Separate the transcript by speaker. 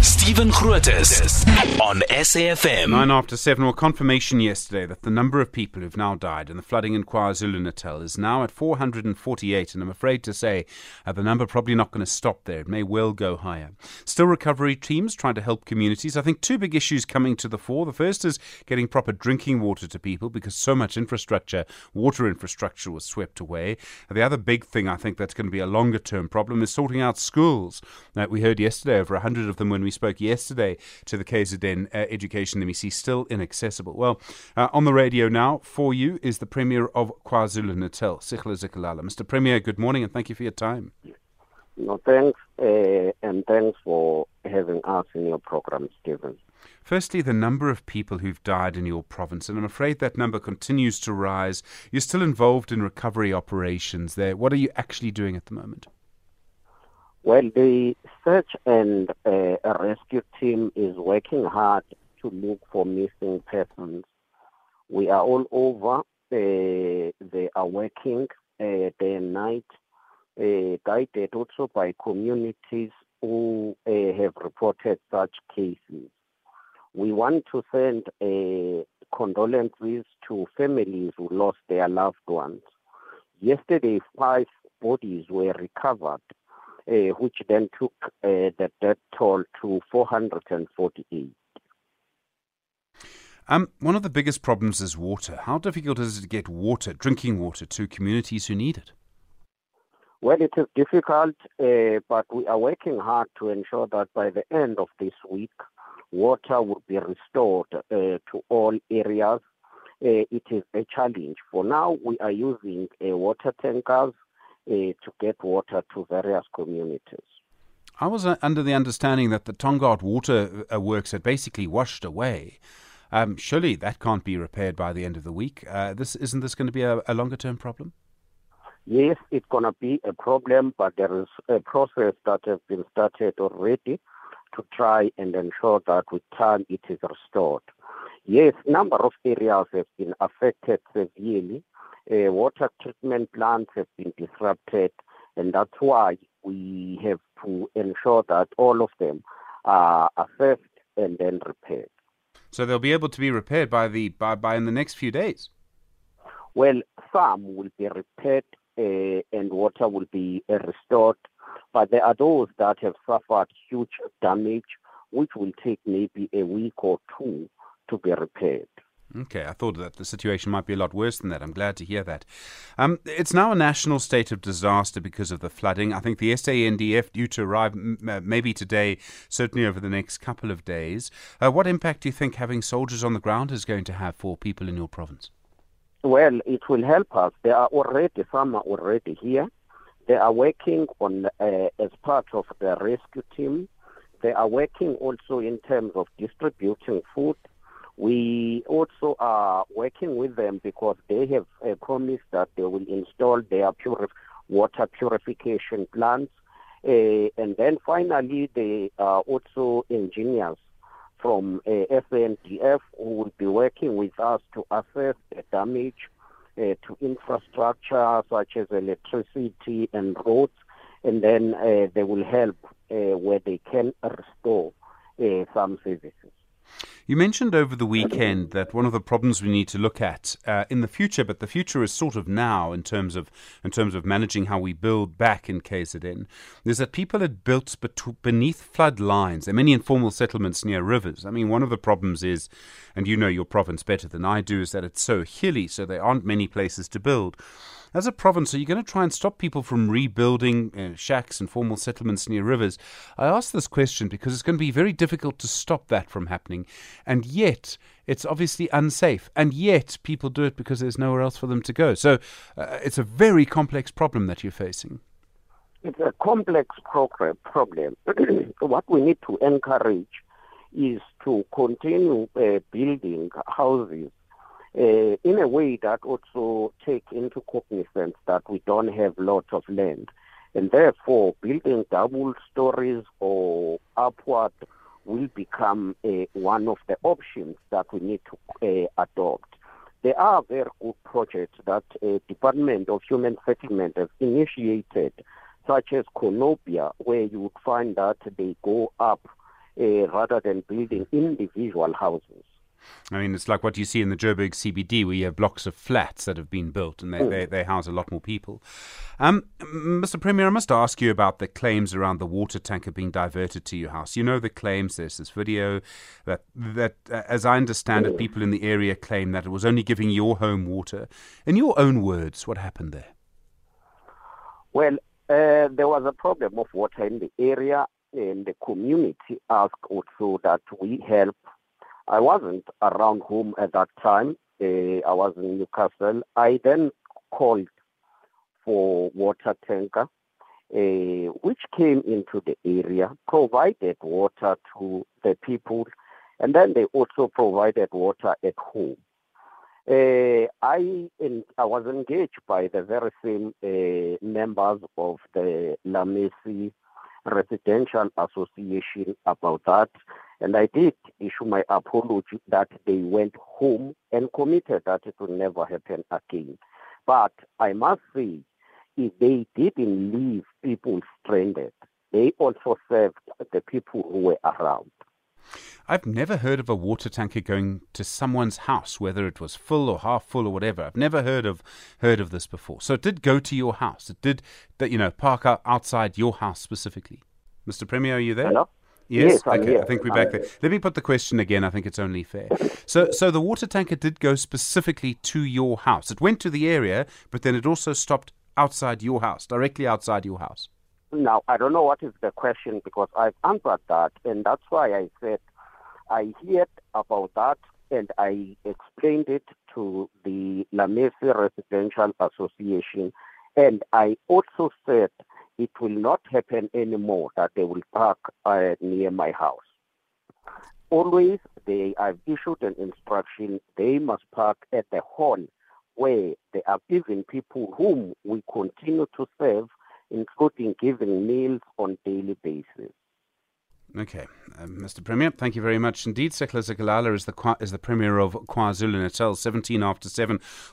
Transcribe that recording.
Speaker 1: Stephen Grootes on SAFM.
Speaker 2: 9 after 7. Well, confirmation yesterday that the number of people who've now died in the flooding in KwaZulu-Natal is now at 448, and I'm afraid to say the number probably not going to stop there. It may well go higher. Still recovery teams trying to help communities. I think two big issues coming to the fore. The first is getting proper drinking water to people because so much water infrastructure was swept away. The other big thing I think that's going to be a longer term problem is sorting out schools. We heard yesterday over 100 of them when we spoke yesterday to the KZN Education MEC, still inaccessible. Well, on the radio now for you is the Premier of KwaZulu-Natal, Sikhla Zikalala. Mr. Premier, good morning and thank you for your time.
Speaker 3: No, thanks, and thanks for having us in your program, Stephen.
Speaker 2: Firstly, the number of people who've died in your province, and I'm afraid that number continues to rise. You're still involved in recovery operations there. What are you actually doing at the moment?
Speaker 3: Well, the search and rescue team is working hard to look for missing persons. We are all over. They are working day and night, guided also by communities who have reported such cases. We want to send condolences to families who lost their loved ones. Yesterday, 5 bodies were recovered, which then took the death toll to 448.
Speaker 2: One of the biggest problems is water. How difficult is it to get water, drinking water, to communities who need it?
Speaker 3: Well, it is difficult, but we are working hard to ensure that by the end of this week, water will be restored to all areas. It is a challenge. For now, we are using water tankers to get water to various communities.
Speaker 2: I was under the understanding that the Tongaat water works had basically washed away. Surely that can't be repaired by the end of the week. Isn't this going to be a longer-term problem?
Speaker 3: Yes, it's going to be a problem, but there is a process that has been started already to try and ensure that with time it is restored. Yes, number of areas have been affected severely. Water treatment plants have been disrupted, and that's why we have to ensure that all of them are assessed and then repaired.
Speaker 2: So they'll be able to be repaired by in the next few days?
Speaker 3: Well, some will be repaired and water will be restored, but there are those that have suffered huge damage, which will take maybe a week or two to be repaired.
Speaker 2: Okay, I thought that the situation might be a lot worse than that. I'm glad to hear that. It's now a national state of disaster because of the flooding. I think the SANDF due to arrive maybe today, certainly over the next couple of days. What impact do you think having soldiers on the ground is going to have for people in your province?
Speaker 3: Well, it will help us. Some are already here. They are working on as part of the rescue team. They are working also in terms of distributing food. We also are working with them because they have promised that they will install their water purification plants. And then finally, they are also engineers from SANDF who will be working with us to assess the damage to infrastructure such as electricity and roads. And then they will help where they can restore some services.
Speaker 2: You mentioned over the weekend that one of the problems we need to look at in the future, but the future is sort of now in terms of managing how we build back in KZN, is that people had built beneath flood lines. There are many informal settlements near rivers. I mean, one of the problems is, and you know your province better than I do, is that it's so hilly, so there aren't many places to build. As a province, are you going to try and stop people from rebuilding shacks and formal settlements near rivers? I ask this question because it's going to be very difficult to stop that from happening. And yet, it's obviously unsafe. And yet, people do it because there's nowhere else for them to go. So it's a very complex problem that you're facing.
Speaker 3: It's a complex problem. What we need to encourage is to continue building houses in a way that also take into cognizance that we don't have lots of land. And therefore, building double stories or upward will become one of the options that we need to adopt. There are very good projects that Department of Human Settlement has initiated, such as Konopia, where you would find that they go up rather than building individual houses.
Speaker 2: I mean, it's like what you see in the Joburg CBD, where you have blocks of flats that have been built, and they house a lot more people. Mr. Premier, I must ask you about the claims around the water tanker being diverted to your house. You know the claims. There's this video that as I understand it, people in the area claim that it was only giving your home water. In your own words, what happened there?
Speaker 3: Well, there was a problem of water in the area, and the community asked also that we help. I wasn't around home at that time. I was in Newcastle. I then called for water tanker, which came into the area, provided water to the people, and then they also provided water at home. I was engaged by the very same members of the Lamesi Residential Association about that, and I did issue my apology that they went home and committed that it will never happen again. But I must say, if they didn't leave people stranded, they also served the people who were around.
Speaker 2: I've never heard of a water tanker going to someone's house, whether it was full or half full or whatever. I've never heard of this before. So it did go to your house. It did park outside your house specifically. Mr. Premier, are you there?
Speaker 3: Hello?
Speaker 2: Yes,
Speaker 3: I'm
Speaker 2: okay.
Speaker 3: here.
Speaker 2: I think we're back there. Let me put the question again. I think it's only fair. So the water tanker did go specifically to your house. It went to the area, but then it also stopped outside your house, directly outside your house.
Speaker 3: Now, I don't know what is the question because I've answered that, and that's why I said I heard about that and I explained it to the Lamesi Residential Association, and I also said it will not happen anymore that they will park near my house. Always, I've issued an instruction, they must park at the hall where they are giving people whom we continue to serve, including giving meals on daily basis.
Speaker 2: Okay, Mr. Premier, thank you very much indeed. Sekela Zikalala is the Premier of KwaZulu-Natal, 17 after 7